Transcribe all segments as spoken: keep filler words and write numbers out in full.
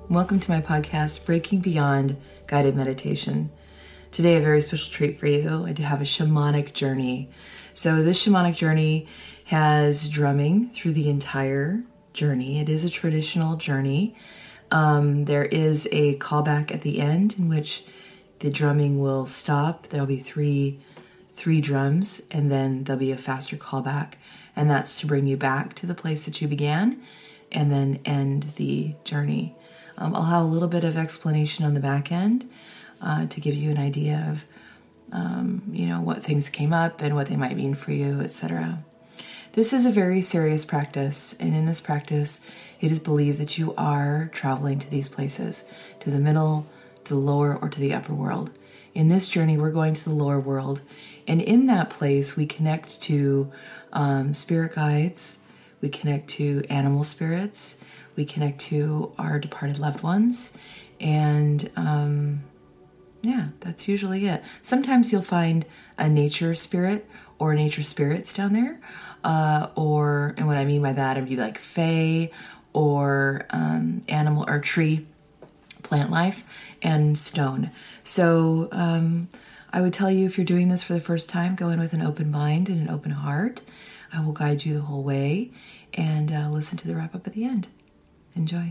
Welcome to my podcast, Breaking Beyond Guided Meditation. Today, a very special treat for you. I do have a shamanic journey. So this shamanic journey has drumming through the entire journey. It is a traditional journey. Um, there is a callback at the end in which the drumming will stop. There'll be three, three drums, and then there'll be a faster callback. And that's to bring you back to the place that you began and then end the journey. Um, I'll have a little bit of explanation on the back end uh, to give you an idea of, um, you know, what things came up and what they might mean for you, et cetera. This is a very serious practice, and in this practice, it is believed that you are traveling to these places, to the middle, to the lower, or to the upper world. In this journey, we're going to the lower world, and in that place, we connect to um, spirit guides, we connect to animal spirits, we connect to our departed loved ones, and um, yeah, that's usually it. Sometimes you'll find a nature spirit or nature spirits down there, uh, or, and what I mean by that, it'd be like fae or um, animal or tree, plant life, and stone. So um, I would tell you, if you're doing this for the first time, go in with an open mind and an open heart. I will guide you the whole way, and uh, listen to the wrap up at the end. Enjoy.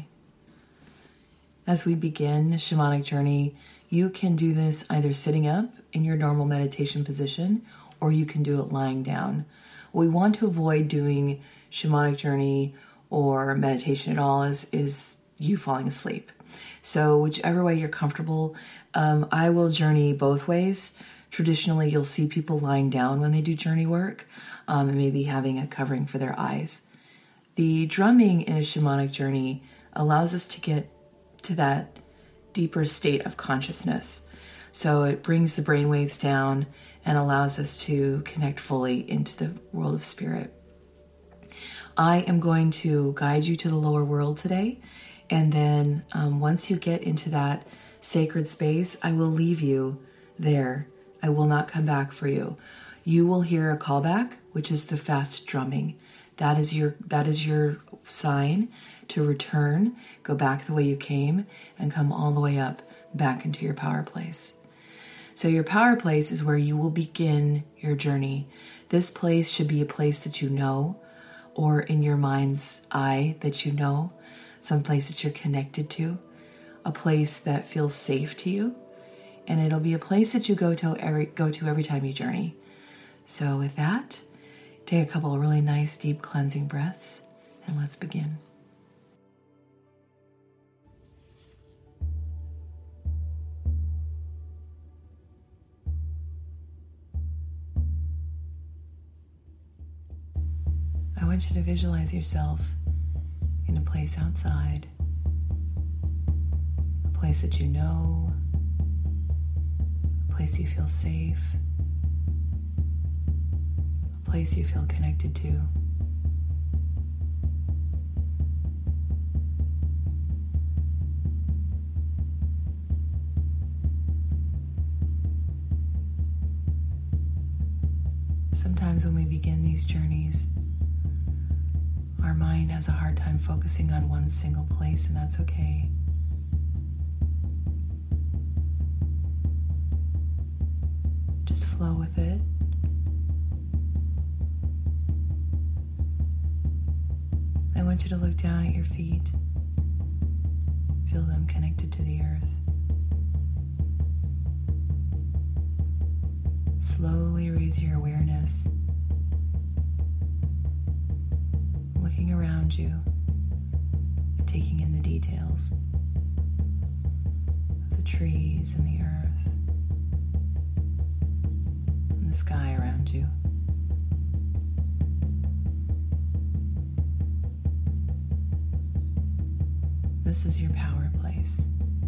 As we begin a shamanic journey, you can do this either sitting up in your normal meditation position, or you can do it lying down. What we want to avoid doing shamanic journey or meditation at all is, is you falling asleep. So whichever way you're comfortable, um, I will journey both ways. Traditionally, you'll see people lying down when they do journey work, um, and maybe having a covering for their eyes. The drumming in a shamanic journey allows us to get to that deeper state of consciousness. So it brings the brain waves down and allows us to connect fully into the world of spirit. I am going to guide you to the lower world today. And then um, once you get into that sacred space, I will leave you there. I will not come back for you. You will hear a callback, which is the fast drumming. That is your that is your sign to return, go back the way you came, and come all the way up back into your power place. So your power place is where you will begin your journey. This place should be a place that you know, or in your mind's eye that you know, some place that you're connected to, a place that feels safe to you, and it'll be a place that you go to every go to every time you journey. So with that, take a couple of really nice, deep cleansing breaths, and let's begin. I want you to visualize yourself in a place outside, a place that you know, a place you feel safe, a place you feel connected to. Sometimes when we begin these journeys, our mind has a hard time focusing on one single place, and that's okay. Just flow with it. I want you to look down at your feet. Feel them connected to the earth. Slowly raise your awareness, looking around you and taking in the details of the trees and the earth and the sky around you. This is your power place.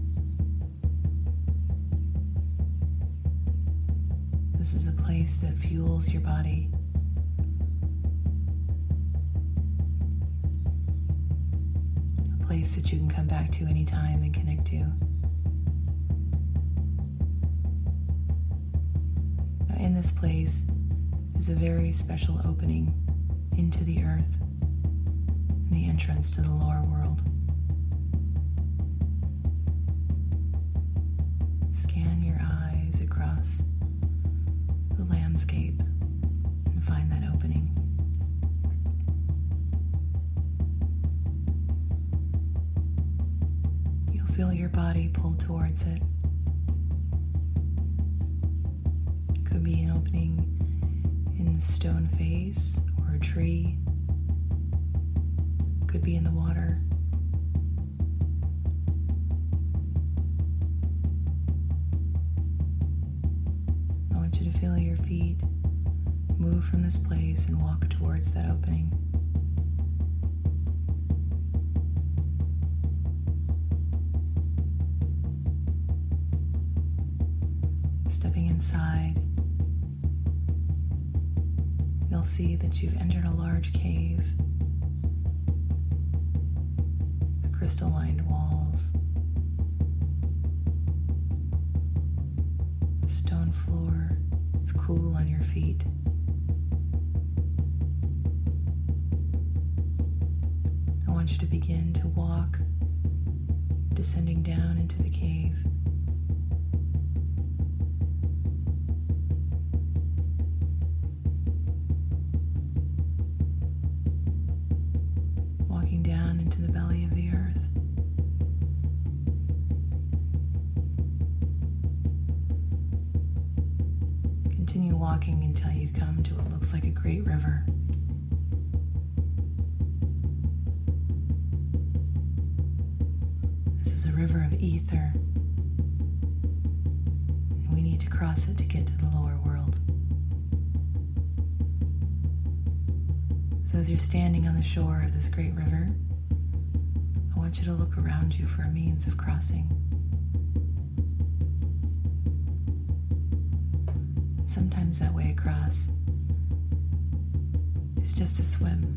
This is a place that fuels your body. A place that you can come back to anytime and connect to. Now, in this place is a very special opening into the earth and the entrance to the lower world. Scan your eyes across the landscape and find that opening. You'll feel your body pull towards it. It could be an opening in the stone face or a tree. It could be in the water. I want you to feel your feet move from this place and walk towards that opening. Stepping inside, you'll see that you've entered a large cave. The crystal-lined walls, the stone floor, it's cool on your feet. I want you to begin to walk, descending down into the cave. Walking down into the belly of the earth. Continue walking until you come to what looks like a great river. This is a river of ether, and we need to cross it to get to the lower world. So as you're standing on the shore of this great river, I want you to look around you for a means of crossing. Sometimes that way across is just to swim.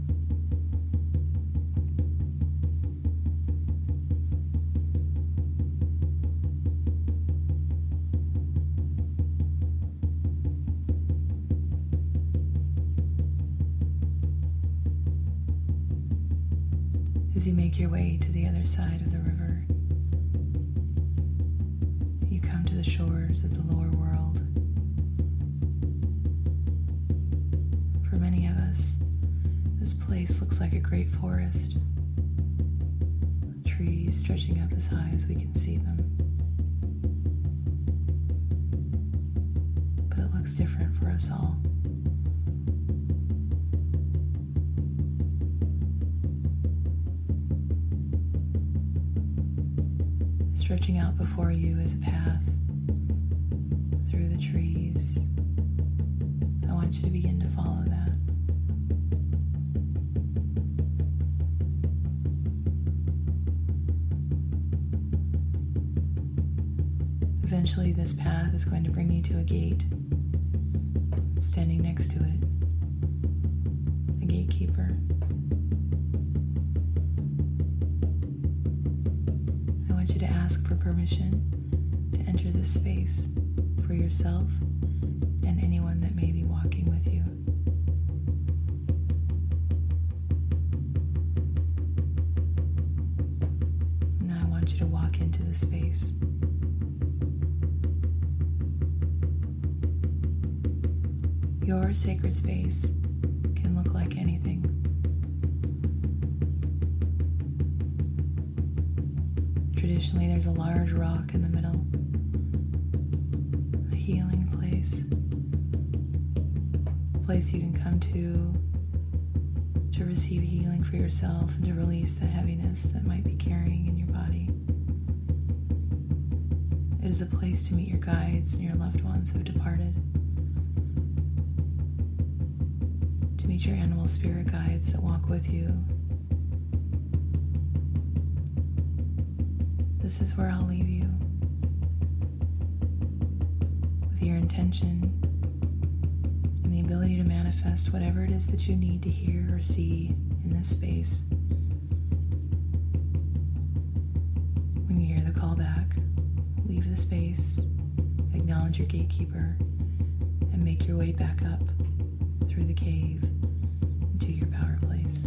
As you make your way to the other side of the river, you come to the shores of the lower world. For many of us, this place looks like a great forest, trees stretching up as high as we can see them. But it looks different for us all. Stretching out before you is a path through the trees. I want you to begin to follow that. Eventually, this path is going to bring you to a gate. Standing next to it, a gatekeeper. I want you to ask for permission to enter this space for yourself and anyone that may be walking with you. Now I want you to walk into the space. Your sacred space can look like anything. Traditionally, there's a large rock in the middle, a healing place, a place you can come to to receive healing for yourself and to release the heaviness that might be carrying in your body. It is a place to meet your guides and your loved ones who have departed, to meet your animal spirit guides that walk with you. This is where I'll leave you, with your intention and the ability to manifest whatever it is that you need to hear or see in this space. When you hear the call back, leave the space, acknowledge your gatekeeper, and make your way back up through the cave into your power place.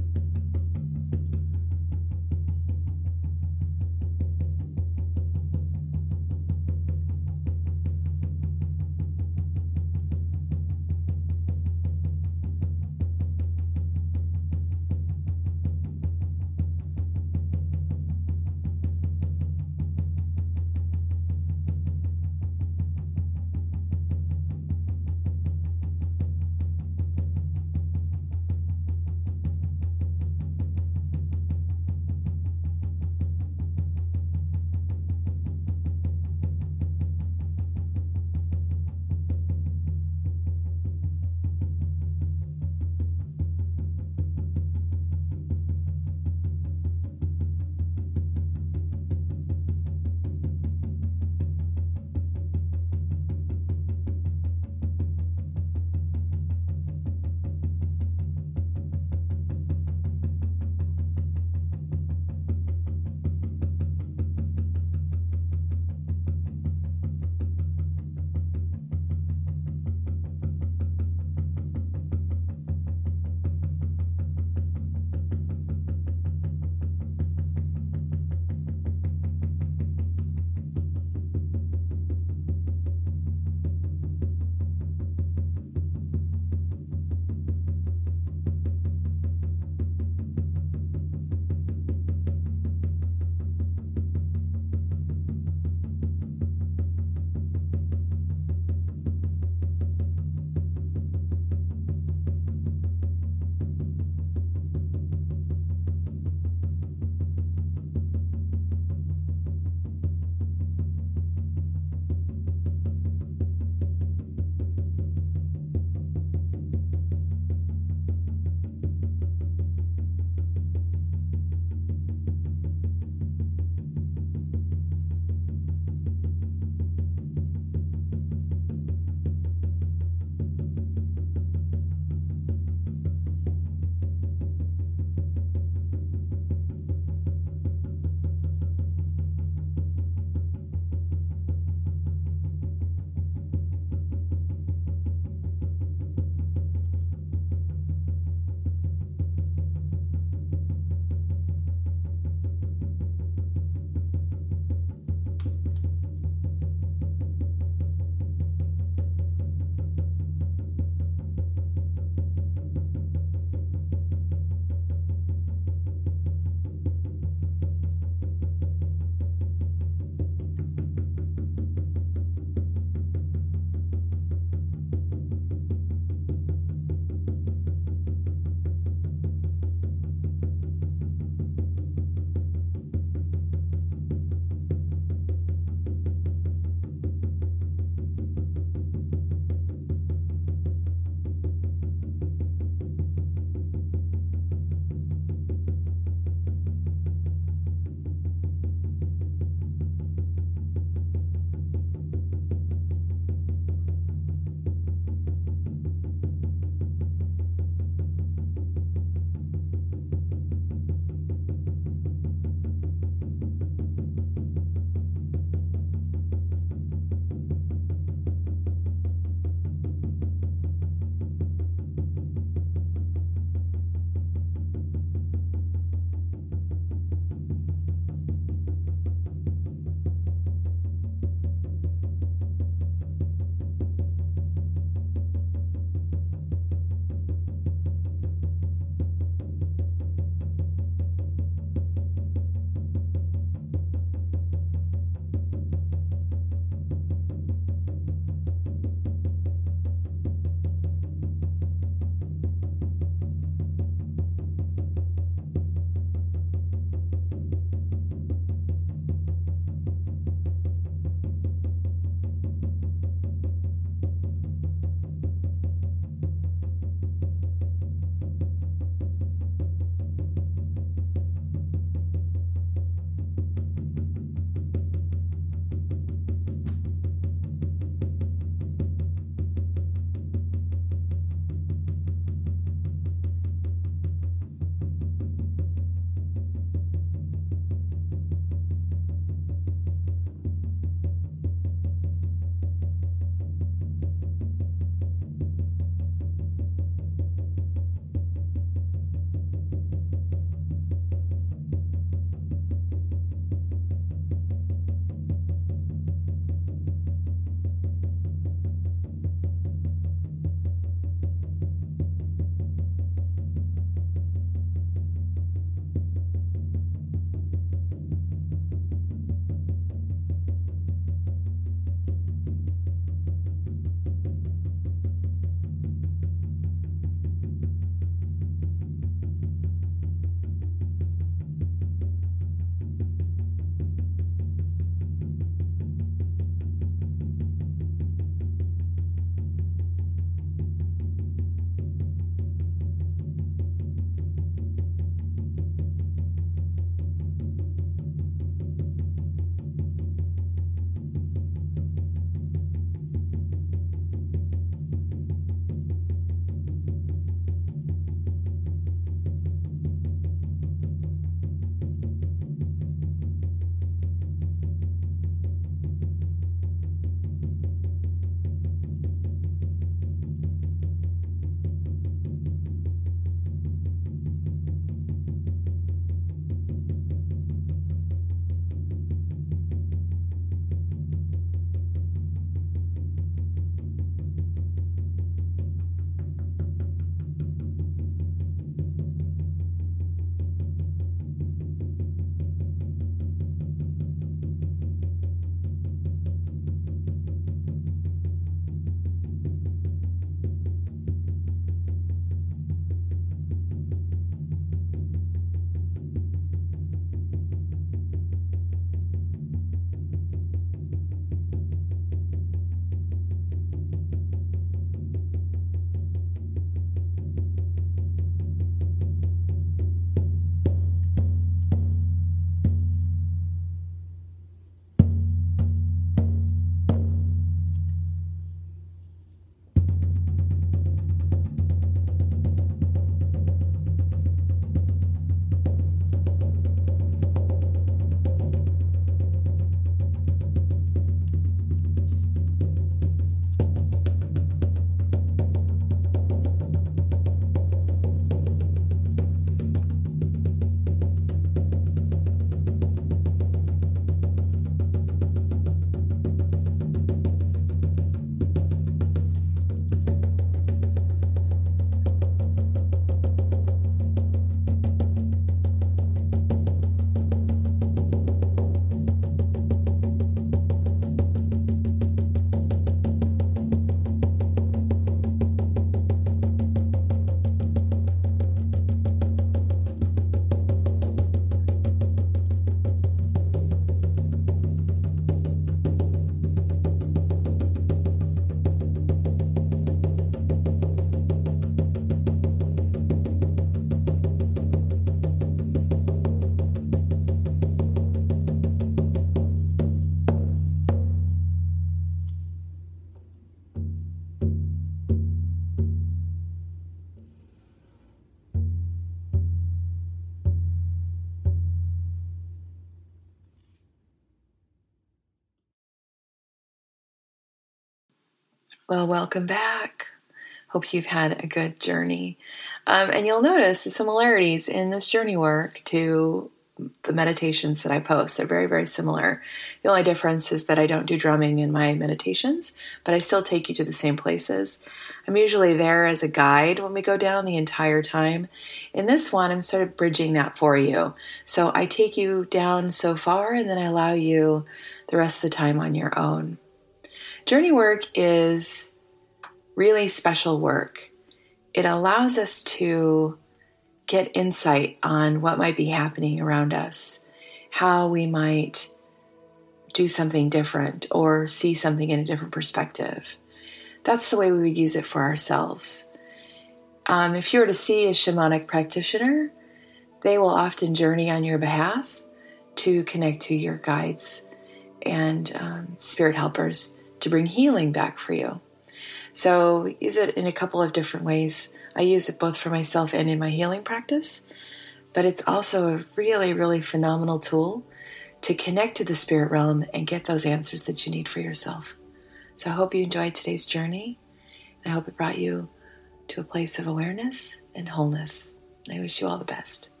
Well, welcome back. Hope you've had a good journey. Um, and you'll notice the similarities in this journey work to the meditations that I post. They're very, very similar. The only difference is that I don't do drumming in my meditations, but I still take you to the same places. I'm usually there as a guide when we go down the entire time. In this one, I'm sort of bridging that for you. So I take you down so far, and then I allow you the rest of the time on your own. Journey work is really special work. It allows us to get insight on what might be happening around us, how we might do something different or see something in a different perspective. That's the way we would use it for ourselves. Um, if you were to see a shamanic practitioner, they will often journey on your behalf to connect to your guides and um, spirit helpers to bring healing back for you. So use it in a couple of different ways. I use it both for myself and in my healing practice, but it's also a really, really phenomenal tool to connect to the spirit realm and get those answers that you need for yourself. So I hope you enjoyed today's journey, and I hope it brought you to a place of awareness and wholeness. I wish you all the best.